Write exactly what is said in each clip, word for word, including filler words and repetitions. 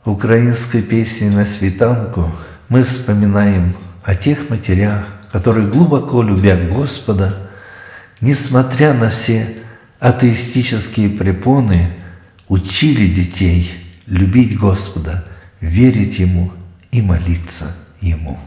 В украинской песне «На свитанку» мы вспоминаем о тех матерях, которые, глубоко любя Господа, несмотря на все атеистические препоны, учили детей любить Господа, верить Ему и молиться Ему.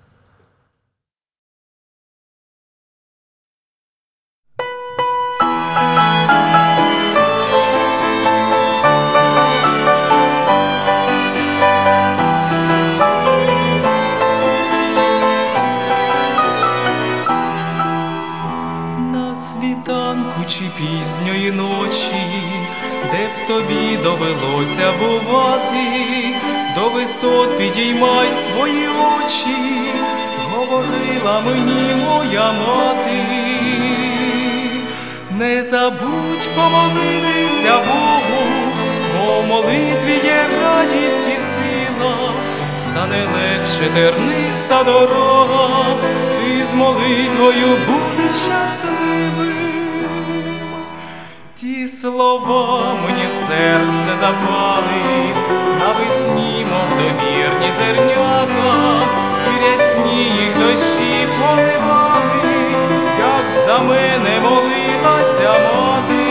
Світанку чи пізньої ночі, де б тобі довелося бувати, до висот підіймай свої очі, говорила мені моя мати. Не забудь помолитися Богу, бо в молитві є радість і сила, стане легше терниста дорога, ти з молитвою будеш щасливим. Ті слова мені в серце запали, навесні, мов добірні зернята, і рясні їх дощі поливали, як за мене молилася мати.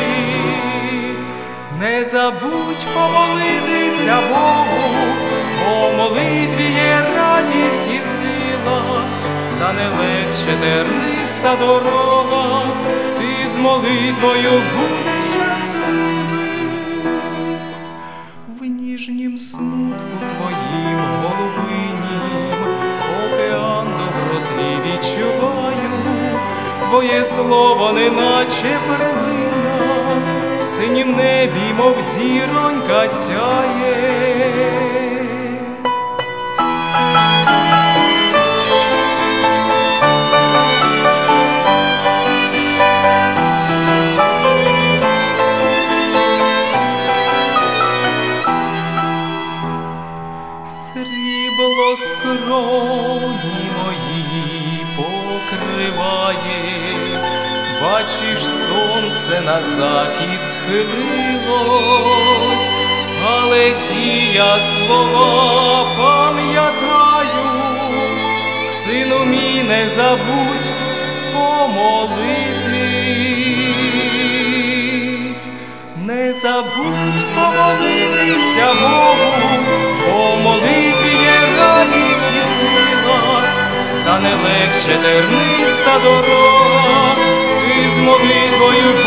Не забудь помолитися Богу, бо в молитві є радість і сила, стане легше терниста дорога, ти з молитвою будеш щасливим. В ніжнім смутку твоїм голубинім океан доброти відчуваю, твоє слово неначе перлина, в синім небі, мов зіронька сяє. Срібло скроні мої покриває, бачиш, сонце на захід схилилось, але ті я слова пам'ятаю. Сину мій, не забудь помолитись, не забудь помолитися Богу, бо в молитві є радість і сила, стане легше терниста дорога, ти з молитвою